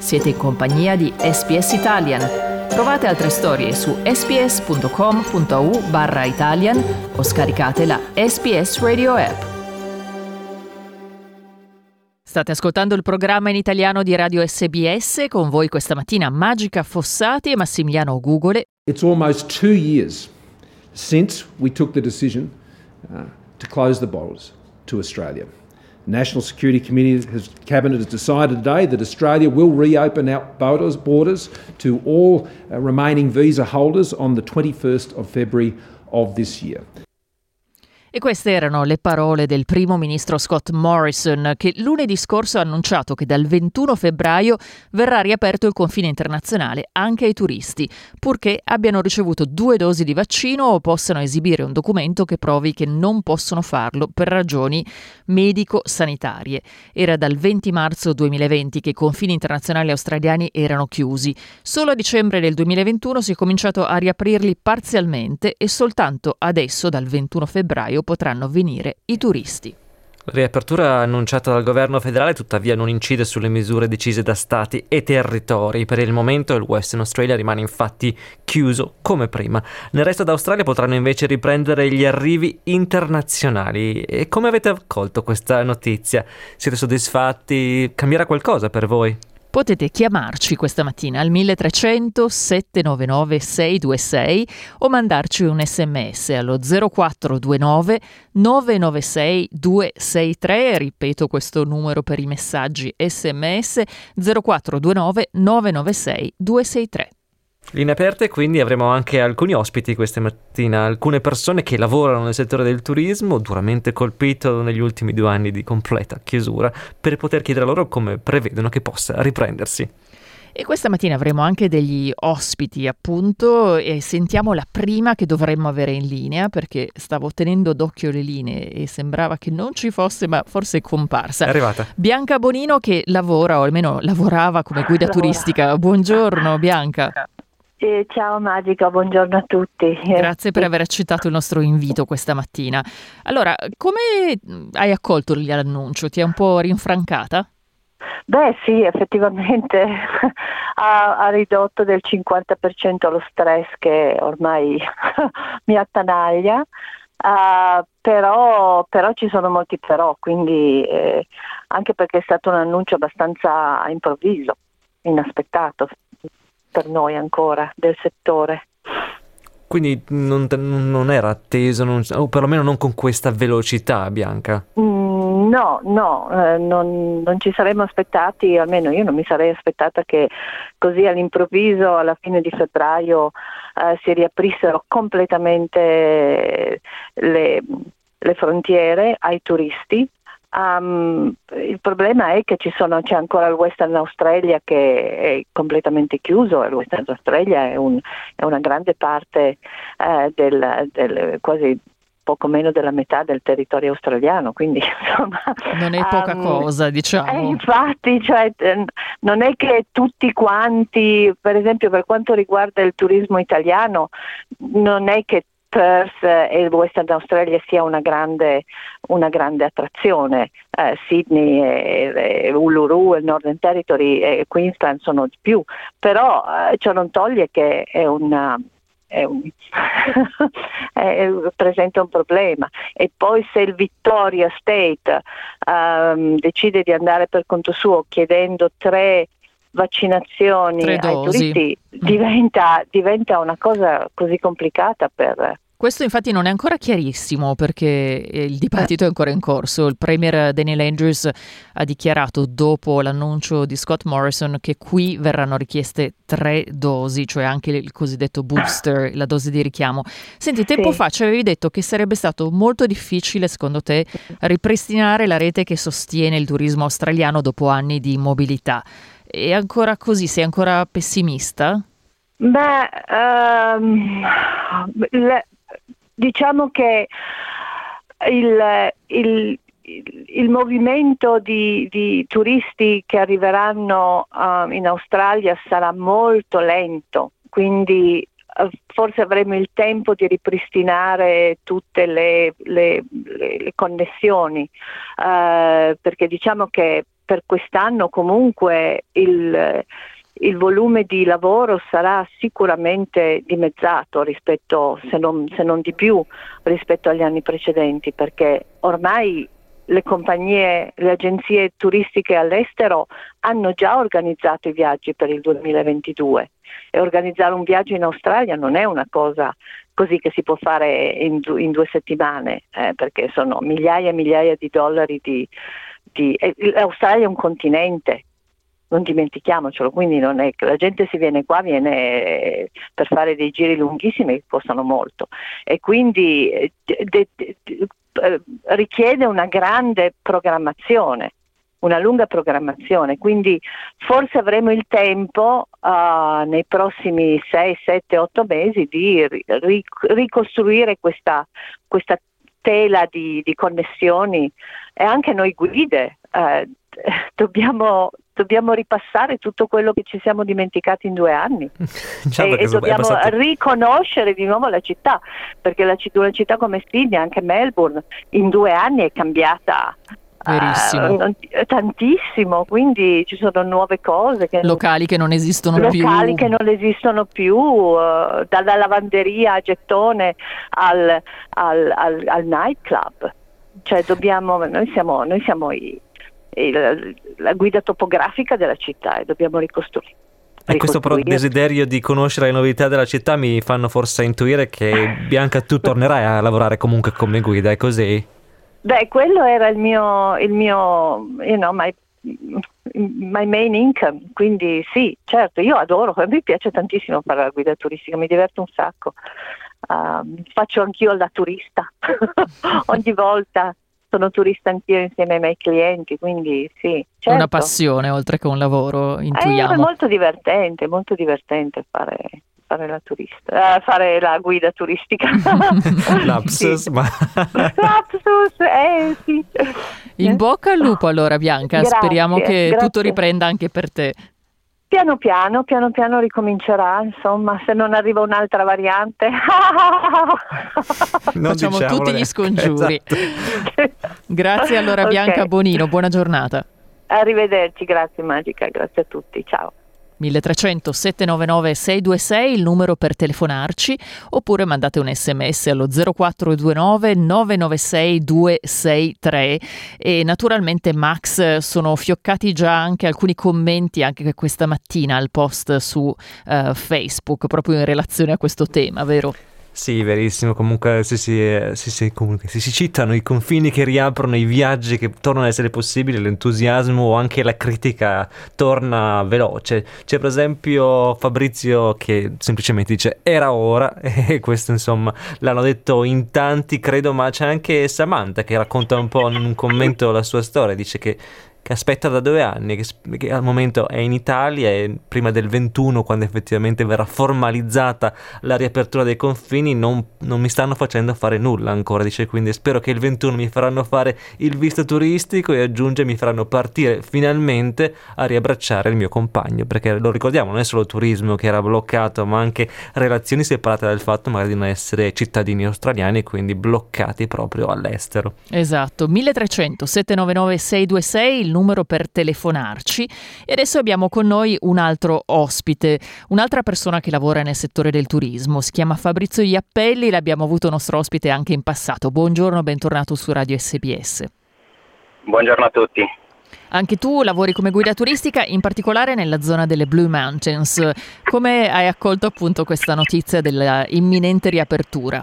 Siete in compagnia di SBS Italian. Trovate altre storie su sbs.com.au/Italian o scaricate la SBS Radio app. State ascoltando il programma in italiano di Radio SBS, con voi questa mattina Magica Fossati e Massimiliano Gugole. It's almost 2 years since we took the decision to close the borders to Australia. The National Security Cabinet has decided today that Australia will reopen our borders to all remaining visa holders on the 21st of February of this year. E queste erano le parole del primo ministro Scott Morrison, che lunedì scorso ha annunciato che dal 21 febbraio verrà riaperto il confine internazionale anche ai turisti, purché abbiano ricevuto 2 dosi di vaccino o possano esibire un documento che provi che non possono farlo per ragioni medico-sanitarie. Era dal 20 marzo 2020 che i confini internazionali australiani erano chiusi. Solo a dicembre del 2021 si è cominciato a riaprirli parzialmente e soltanto adesso, dal 21 febbraio, potranno venire i turisti. La riapertura annunciata dal governo federale tuttavia non incide sulle misure decise da stati e territori. Per il momento il Western Australia rimane infatti chiuso come prima. Nel resto d'Australia potranno invece riprendere gli arrivi internazionali. E come avete accolto questa notizia? Siete soddisfatti? Cambierà qualcosa per voi? Potete chiamarci questa mattina al 1300 799 626 o mandarci un sms allo 0429 996 263, ripeto questo numero per i messaggi sms, 0429 996 263. Linee aperte, quindi avremo anche alcuni ospiti questa mattina, alcune persone che lavorano nel settore del turismo, duramente colpito negli ultimi 2 anni di completa chiusura, per poter chiedere loro come prevedono che possa riprendersi. E questa mattina avremo anche degli ospiti, appunto, e sentiamo la prima che dovremmo avere in linea, perché stavo tenendo d'occhio le linee e sembrava che non ci fosse, ma forse è comparsa. È arrivata. Bianca Bonino, che lavora, o almeno lavorava come guida turistica. Buongiorno Bianca. Ciao Magica, buongiorno a tutti. Grazie per aver accettato il nostro invito questa mattina. Allora, come hai accolto l'annuncio? Ti è un po' rinfrancata? Beh sì, effettivamente ha ridotto del 50% lo stress che ormai mi attanaglia, però ci sono molti però, quindi anche perché è stato un annuncio abbastanza improvviso, inaspettato per noi ancora del settore. Quindi non era atteso, o perlomeno non con questa velocità, Bianca? No, non ci saremmo aspettati, almeno io non mi sarei aspettata che così all'improvviso alla fine di febbraio si riaprissero completamente le frontiere ai turisti. Il problema è che c'è ancora il Western Australia che è completamente chiuso, e il Western Australia è una grande parte del quasi poco meno della metà del territorio australiano, quindi insomma non è poca cosa, diciamo. Infatti, non è che tutti quanti, per esempio per quanto riguarda il turismo italiano, non è che Perth e il Western Australia sia una grande attrazione. Sydney e Uluru, il Northern Territory e Queensland sono di più, però ciò non toglie che presenta un problema. E poi se il Victoria State decide di andare per conto suo chiedendo 3 vaccinazioni ai turisti, diventa una cosa così complicata per... Questo infatti non è ancora chiarissimo, perché il dibattito è ancora in corso. Il premier Daniel Andrews ha dichiarato dopo l'annuncio di Scott Morrison che qui verranno richieste 3 dosi, cioè anche il cosiddetto booster, la dose di richiamo. Senti, tempo fa ci avevi detto che sarebbe stato molto difficile, secondo te, ripristinare la rete che sostiene il turismo australiano dopo anni di immobilità. È ancora così? Sei ancora pessimista? Beh, diciamo che il movimento di turisti che arriveranno in Australia sarà molto lento, quindi forse avremo il tempo di ripristinare tutte le connessioni, perché diciamo che per quest'anno comunque il volume di lavoro sarà sicuramente dimezzato rispetto, se non di più, rispetto agli anni precedenti, perché ormai le agenzie turistiche all'estero hanno già organizzato i viaggi per il 2022 e organizzare un viaggio in Australia non è una cosa così che si può fare in 2 settimane, perché sono migliaia e migliaia di dollari l'Australia è un continente, non dimentichiamocelo, quindi non è che la gente viene per fare dei giri lunghissimi che costano molto, e quindi richiede una grande programmazione, una lunga programmazione, quindi forse avremo il tempo nei prossimi 6, 7, 8 mesi di ricostruire questa tela di connessioni, e anche noi guide dobbiamo ripassare tutto quello che ci siamo dimenticati in 2 anni. E dobbiamo riconoscere di nuovo la città, perché una città come Sydney, anche Melbourne, in 2 anni è cambiata tantissimo, quindi ci sono nuove cose, locali che non esistono più, dalla lavanderia a gettone al nightclub, cioè noi siamo la guida topografica della città e dobbiamo ricostruire. E questo però desiderio di conoscere le novità della città mi fanno forse intuire che Bianca, tu tornerai a lavorare comunque come guida, è così? Beh, quello era il mio my main income, quindi sì, certo, io adoro, mi piace tantissimo fare la guida turistica, mi diverto un sacco, faccio anch'io la turista ogni volta. Sono turista anch'io insieme ai miei clienti, quindi sì, certo. È una passione oltre che un lavoro, intuiamo. È molto divertente fare la turista, fare la guida turistica. Lapsus, sì. ma... Lapsus, sì. In bocca al lupo allora, Bianca, speriamo che tutto riprenda anche per te. Piano piano ricomincerà, insomma, se non arriva un'altra variante. Facciamo tutti gli scongiuri. Esatto. Grazie allora Bianca Bonino, buona giornata. Arrivederci, grazie Magica, grazie a tutti, ciao. 1300 799 626 il numero per telefonarci, oppure mandate un sms allo 0429 996 263. E naturalmente Max, sono fioccati già anche alcuni commenti anche questa mattina al post su Facebook proprio in relazione a questo tema, vero? Sì, verissimo, comunque se si citano i confini che riaprono, i viaggi che tornano ad essere possibili, l'entusiasmo o anche la critica torna veloce. C'è per esempio Fabrizio che semplicemente dice era ora, e questo insomma l'hanno detto in tanti, credo, ma c'è anche Samantha che racconta un po' in un commento la sua storia, dice che aspetta da 2 anni, che al momento è in Italia e prima del 21, quando effettivamente verrà formalizzata la riapertura dei confini, non mi stanno facendo fare nulla ancora, dice, quindi spero che il 21 mi faranno fare il visto turistico e aggiunge mi faranno partire finalmente a riabbracciare il mio compagno, perché lo ricordiamo, non è solo turismo che era bloccato, ma anche relazioni separate dal fatto magari di non essere cittadini australiani e quindi bloccati proprio all'estero. Esatto, 1300 799 626 il numero per telefonarci. E adesso abbiamo con noi un altro ospite, un'altra persona che lavora nel settore del turismo, si chiama Fabrizio Iappelli, l'abbiamo avuto nostro ospite anche in passato. Buongiorno, bentornato su Radio SBS. Buongiorno a tutti. Anche tu lavori come guida turistica, in particolare nella zona delle Blue Mountains. Come hai accolto appunto questa notizia della imminente riapertura?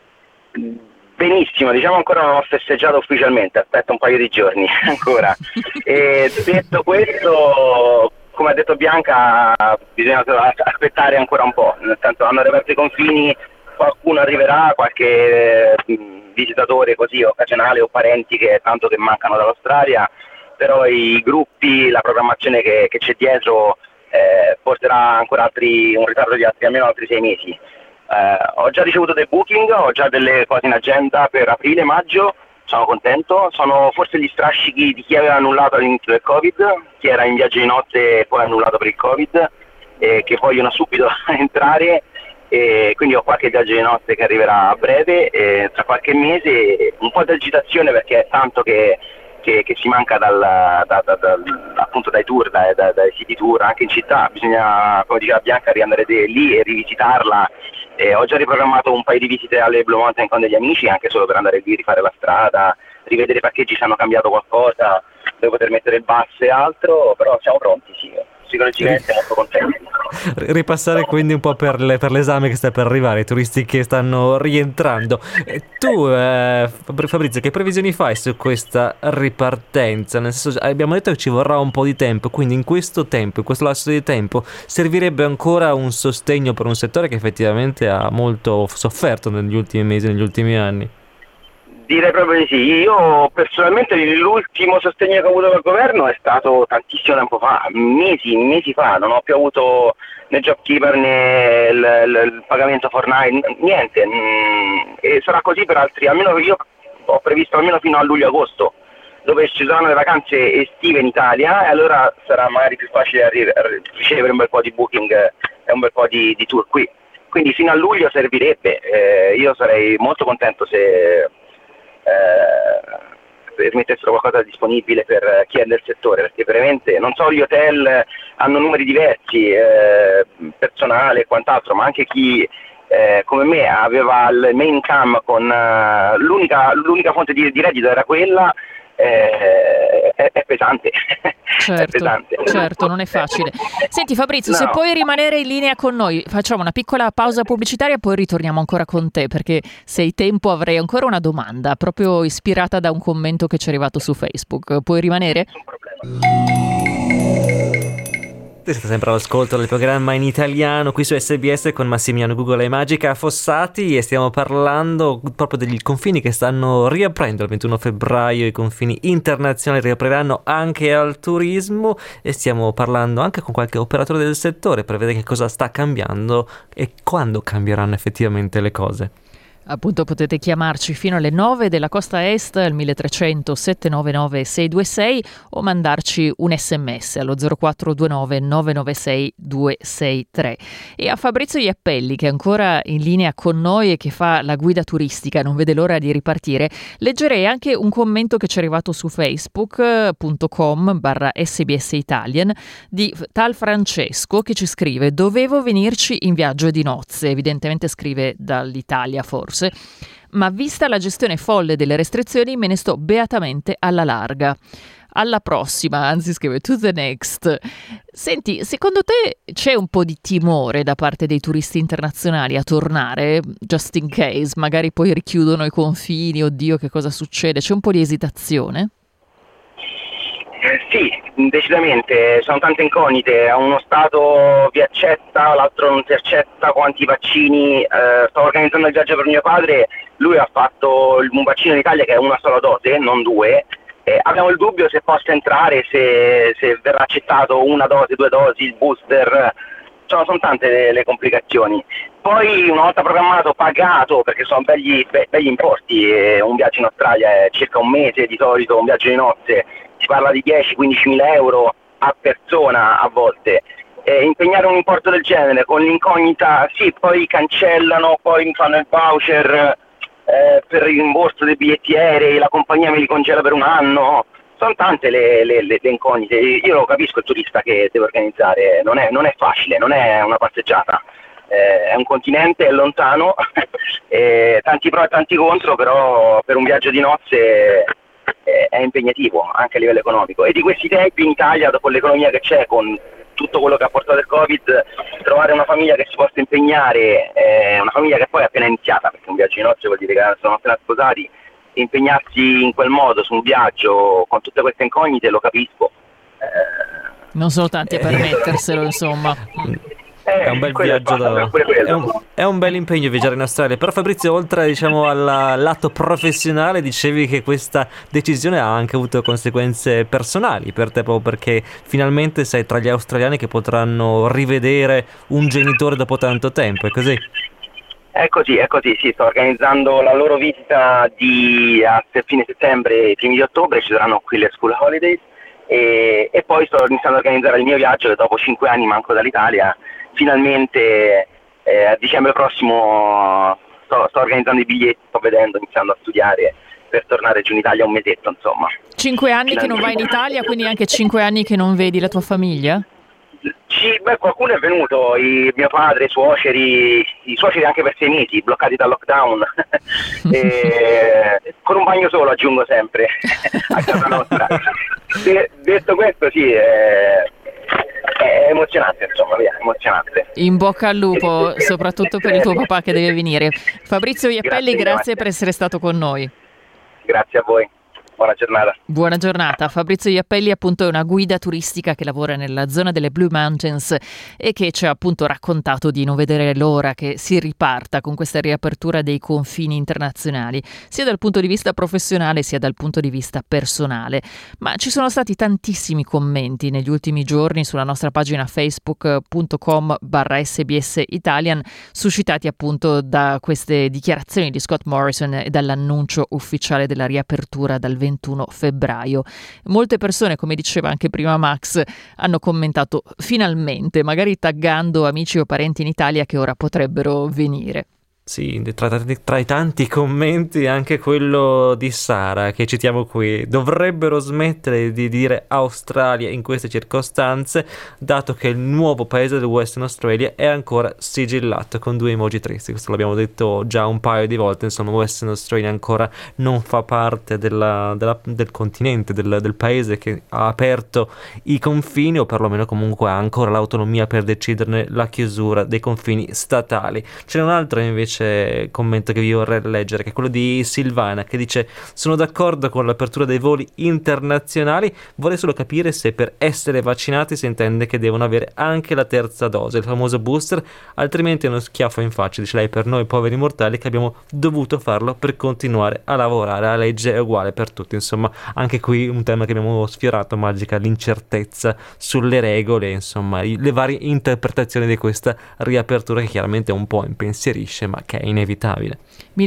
Benissimo, diciamo ancora non ho festeggiato ufficialmente, aspetto un paio di giorni ancora. E detto questo, come ha detto Bianca, bisogna aspettare ancora un po', nel senso hanno riaperto i confini, qualcuno arriverà, qualche visitatore così occasionale o parenti che tanto che mancano dall'Australia, però i gruppi, la programmazione che c'è dietro porterà ancora un ritardo di almeno altri 6 mesi. Ho già ricevuto dei booking, ho già delle cose in agenda per aprile, maggio, sono contento, sono forse gli strascichi di chi aveva annullato all'inizio del Covid, chi era in viaggio di notte e poi annullato per il Covid, che vogliono subito entrare, e quindi ho qualche viaggio di notte che arriverà a breve, tra qualche mese, un po' di agitazione perché è tanto che che si manca appunto dai tour, dai city tour anche in città. Bisogna, come diceva Bianca, riandare lì e rivisitarla. Ho già riprogrammato un paio di visite alle Blue Mountain con degli amici, anche solo per andare lì, rifare la strada, rivedere i parcheggi se hanno cambiato qualcosa, dove poter mettere il bus e altro, però siamo pronti, sì, psicologicamente molto contenti. Ripassare quindi un po' per l'esame che sta per arrivare, i turisti che stanno rientrando. Tu, Fabrizio, che previsioni fai su questa ripartenza? Nel senso, abbiamo detto che ci vorrà un po' di tempo, quindi in questo lasso di tempo, servirebbe ancora un sostegno per un settore che effettivamente ha molto sofferto negli ultimi mesi, negli ultimi anni. Direi proprio di sì. Io personalmente l'ultimo sostegno che ho avuto dal governo è stato tantissimo tempo fa, mesi fa, non ho più avuto né JobKeeper né il pagamento Fortnite, niente, e sarà così per altri, almeno io ho previsto almeno fino a luglio-agosto, dove ci saranno le vacanze estive in Italia e allora sarà magari più facile ricevere un bel po' di booking e un bel po' di tour qui. Quindi fino a luglio servirebbe, io sarei molto contento se mettessero qualcosa disponibile per chi è del settore, perché veramente non solo gli hotel hanno numeri diversi, personale e quant'altro, ma anche chi come me aveva il main income con l'unica fonte di reddito era quella, è pesante. Certo, è pesante. certo, non è facile. Senti Fabrizio, No. se puoi rimanere in linea con noi, facciamo una piccola pausa pubblicitaria, poi ritorniamo ancora con te, perché se hai tempo avrei ancora una domanda, proprio ispirata da un commento che ci è arrivato su Facebook. Puoi rimanere? Nessun problema. Siete sempre all'ascolto del programma in italiano qui su SBS con Massimiliano Gugola e Magica Fossati e stiamo parlando proprio degli confini che stanno riaprendo il 21 febbraio, i confini internazionali riapriranno anche al turismo e stiamo parlando anche con qualche operatore del settore per vedere che cosa sta cambiando e quando cambieranno effettivamente le cose. Appunto potete chiamarci fino alle 9 della costa est al 1300 799 626 o mandarci un sms allo 0429 996 263. E a Fabrizio Iappelli, che è ancora in linea con noi e che fa la guida turistica, non vede l'ora di ripartire, leggerei anche un commento che ci è arrivato su facebook.com/SBS Italian di tal Francesco che ci scrive: dovevo venirci in viaggio di nozze, evidentemente scrive dall'Italia forse, ma vista la gestione folle delle restrizioni me ne sto beatamente alla larga. Alla prossima, anzi scrive to the next. Senti, secondo te c'è un po' di timore da parte dei turisti internazionali a tornare, just in case, magari poi richiudono i confini, oddio che cosa succede, c'è un po' di esitazione? Sì, decisamente, sono tante incognite, uno Stato vi accetta, l'altro non ti accetta, quanti vaccini, sto organizzando il viaggio per mio padre, lui ha fatto un vaccino in Italia che è una sola dose, non due, abbiamo il dubbio se possa entrare, se verrà accettato una dose, due dosi, il booster, sono tante le complicazioni. Poi una volta programmato, pagato, perché sono begli importi, un viaggio in Australia è circa un mese di solito, un viaggio di nozze, si parla di 10-15 mila euro a persona a volte. Impegnare un importo del genere con l'incognita, sì, poi cancellano, poi mi fanno il voucher per il rimborso dei biglietti aerei, la compagnia me li congela per un anno. Sono tante le incognite. Io lo capisco il turista che deve organizzare, non è facile, non è una passeggiata, è un continente, è lontano, tanti pro e tanti contro, però per un viaggio di nozze è impegnativo anche a livello economico. E di questi tempi in Italia, dopo l'economia che c'è, con tutto quello che ha portato il Covid, trovare una famiglia che si possa impegnare, una famiglia che poi è appena iniziata, perché un viaggio di nozze vuol dire che sono appena sposati, impegnarsi in quel modo su un viaggio con tutte queste incognite lo capisco. Non sono tanti a permetterselo, insomma. È un bel viaggio, è un bel impegno viaggiare in Australia. Però Fabrizio, oltre diciamo al lato professionale, dicevi che questa decisione ha anche avuto conseguenze personali per te, proprio perché finalmente sei tra gli australiani che potranno rivedere un genitore dopo tanto tempo, è così? È così, sì, sto organizzando la loro visita a fine settembre e primi di ottobre, ci saranno qui le school holidays e poi sto iniziando a organizzare il mio viaggio che dopo 5 anni manco dall'Italia, finalmente a dicembre prossimo sto organizzando i biglietti, sto vedendo, iniziando a studiare per tornare giù in Italia un mesetto, insomma. 5 anni che non vai in Italia, quindi anche 5 anni che non vedi la tua famiglia? Sì, qualcuno è venuto, mio padre, i suoceri anche per 6 mesi, bloccati dal lockdown, con un bagno solo, aggiungo sempre, a casa nostra. Detto questo, sì, è emozionante, insomma, via, emozionante. In bocca al lupo, soprattutto per il tuo papà che deve venire. Fabrizio Iappelli, grazie per essere stato con noi. Grazie a voi. Buona giornata. Buona giornata. Fabrizio Iappelli appunto è una guida turistica che lavora nella zona delle Blue Mountains e che ci ha appunto raccontato di non vedere l'ora che si riparta con questa riapertura dei confini internazionali, sia dal punto di vista professionale sia dal punto di vista personale. Ma ci sono stati tantissimi commenti negli ultimi giorni sulla nostra pagina facebook.com/SBS Italian, suscitati appunto da queste dichiarazioni di Scott Morrison e dall'annuncio ufficiale della riapertura dal 21 febbraio. Molte persone, come diceva anche prima Max, hanno commentato finalmente, magari taggando amici o parenti in Italia che ora potrebbero venire. Sì, tra i tanti commenti anche quello di Sara, che citiamo qui: dovrebbero smettere di dire Australia in queste circostanze, dato che il nuovo paese del Western Australia è ancora sigillato, con 2 emoji tristi. Questo l'abbiamo detto già un paio di volte, insomma Western Australia ancora non fa parte del continente, del paese che ha aperto i confini, o perlomeno comunque ha ancora l'autonomia per deciderne la chiusura dei confini statali. C'è un altro invece commento che vi vorrei leggere, che è quello di Silvana, che dice: sono d'accordo con l'apertura dei voli internazionali, vorrei solo capire se per essere vaccinati si intende che devono avere anche la terza dose, il famoso booster, altrimenti è uno schiaffo in faccia, dice lei, per noi poveri mortali che abbiamo dovuto farlo per continuare a lavorare. La legge è uguale per tutti. Insomma, anche qui un tema che abbiamo sfiorato, magica, l'incertezza sulle regole, insomma le varie interpretazioni di questa riapertura, che chiaramente un po' impensierisce, ma che è inevitabile.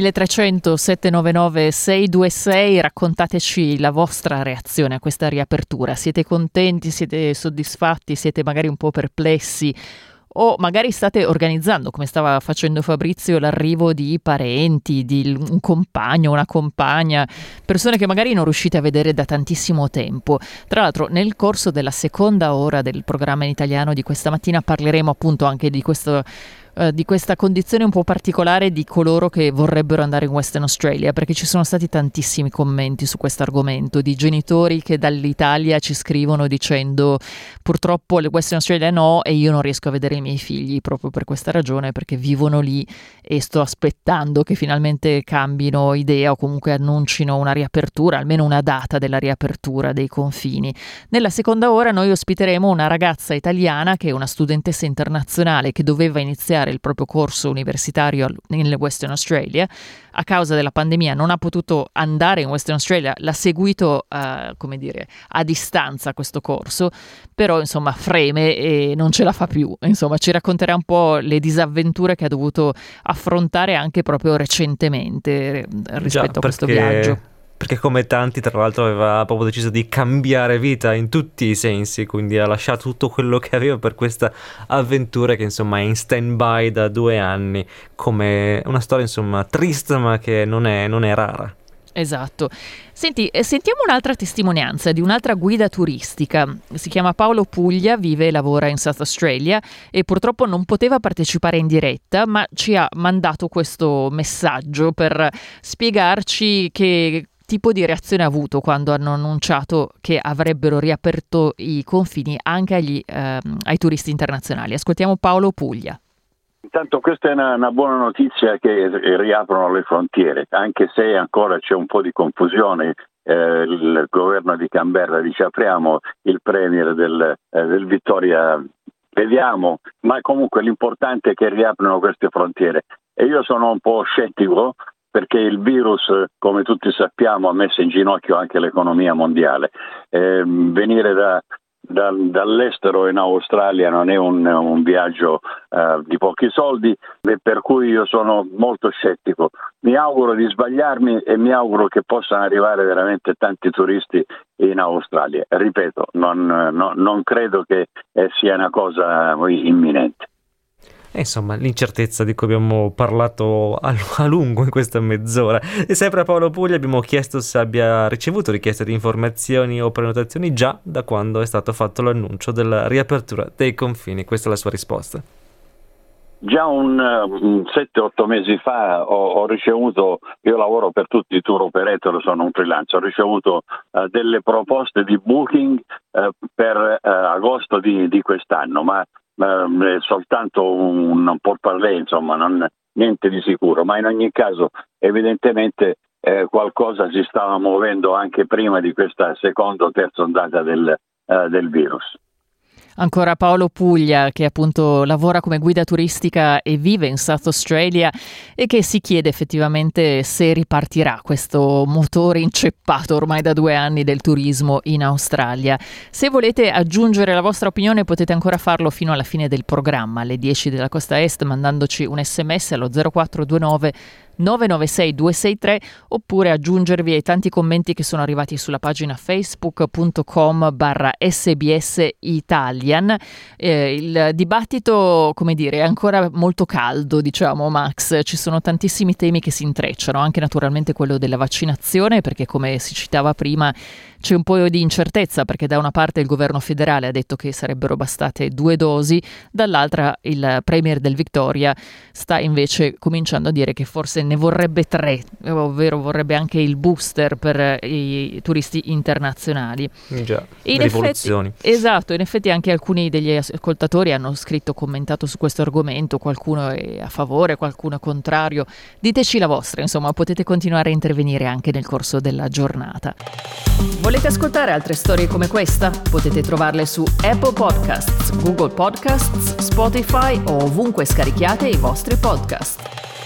1300 799 626, raccontateci la vostra reazione a questa riapertura. Siete contenti, siete soddisfatti, siete magari un po' perplessi, o magari state organizzando, come stava facendo Fabrizio, l'arrivo di parenti, di un compagno, una compagna, persone che magari non riuscite a vedere da tantissimo tempo. Tra l'altro, nel corso della seconda ora del programma in italiano di questa mattina parleremo appunto anche di questa condizione un po' particolare di coloro che vorrebbero andare in Western Australia, perché ci sono stati tantissimi commenti su questo argomento, di genitori che dall'Italia ci scrivono dicendo: purtroppo le Western Australia no, e io non riesco a vedere i miei figli proprio per questa ragione, perché vivono lì e sto aspettando che finalmente cambino idea o comunque annuncino una riapertura, almeno una data della riapertura dei confini. Nella seconda ora noi ospiteremo una ragazza italiana che è una studentessa internazionale che doveva iniziare il proprio corso universitario in Western Australia. A causa della pandemia non ha potuto andare in Western Australia, l'ha seguito come dire, a distanza questo corso, però insomma freme e non ce la fa più. Insomma, ci racconterà un po' le disavventure che ha dovuto affrontare anche proprio recentemente rispetto a questo viaggio. Perché come tanti, tra l'altro, aveva proprio deciso di cambiare vita in tutti i sensi, quindi ha lasciato tutto quello che aveva per questa avventura che insomma è in stand-by da 2 anni, come una storia insomma triste ma che non è rara. Esatto. Senti, sentiamo un'altra testimonianza di un'altra guida turistica. Si chiama Paolo Puglia, vive e lavora in South Australia e purtroppo non poteva partecipare in diretta, ma ci ha mandato questo messaggio per spiegarci che tipo di reazione ha avuto quando hanno annunciato che avrebbero riaperto i confini anche ai turisti internazionali. Ascoltiamo Paolo Puglia. Intanto questa è una buona notizia, che riaprono le frontiere, anche se ancora c'è un po' di confusione. Il governo di Canberra dice apriamo, il premier del Victoria vediamo, ma comunque l'importante è che riaprano queste frontiere. E io sono un po' scettico, perché il virus, come tutti sappiamo, ha messo in ginocchio anche l'economia mondiale. Venire dall'estero in Australia non è un viaggio di pochi soldi, e per cui io sono molto scettico. Mi auguro di sbagliarmi e mi auguro che possano arrivare veramente tanti turisti in Australia. Ripeto, non credo che sia una cosa imminente. E insomma, l'incertezza di cui abbiamo parlato a lungo in questa mezz'ora. E sempre a Paolo Puglia abbiamo chiesto se abbia ricevuto richieste di informazioni o prenotazioni già da quando è stato fatto l'annuncio della riapertura dei confini. Questa è la sua risposta. Già 7-8 mesi fa ho ricevuto, io lavoro per tutti i tour operator, sono un freelance, ho ricevuto delle proposte di booking per agosto di quest'anno, ma soltanto un pourparlers, insomma, niente di sicuro, ma in ogni caso evidentemente qualcosa si stava muovendo anche prima di questa seconda o terza ondata del virus. Ancora Paolo Puglia, che appunto lavora come guida turistica e vive in South Australia e che si chiede effettivamente se ripartirà questo motore inceppato ormai da 2 anni del turismo in Australia. Se volete aggiungere la vostra opinione potete ancora farlo fino alla fine del programma, alle 10 della Costa Est, mandandoci un sms allo 0429 996 263 oppure aggiungervi ai tanti commenti che sono arrivati sulla pagina facebook.com/SBS Italian. Il dibattito, come dire, è ancora molto caldo, diciamo, Max. Ci sono tantissimi temi che si intrecciano, anche naturalmente quello della vaccinazione, perché come si citava prima c'è un po' di incertezza, perché da una parte il governo federale ha detto che sarebbero bastate 2 dosi, dall'altra il premier del Victoria sta invece cominciando a dire che forse ne vorrebbe 3, ovvero vorrebbe anche il booster per i turisti internazionali. Già, rivoluzioni. Esatto, in effetti anche alcuni degli ascoltatori hanno scritto, commentato su questo argomento, qualcuno è a favore, qualcuno è contrario. Diteci la vostra, insomma, potete continuare a intervenire anche nel corso della giornata. Volete ascoltare altre storie come questa? Potete trovarle su Apple Podcasts, Google Podcasts, Spotify o ovunque scarichiate i vostri podcast.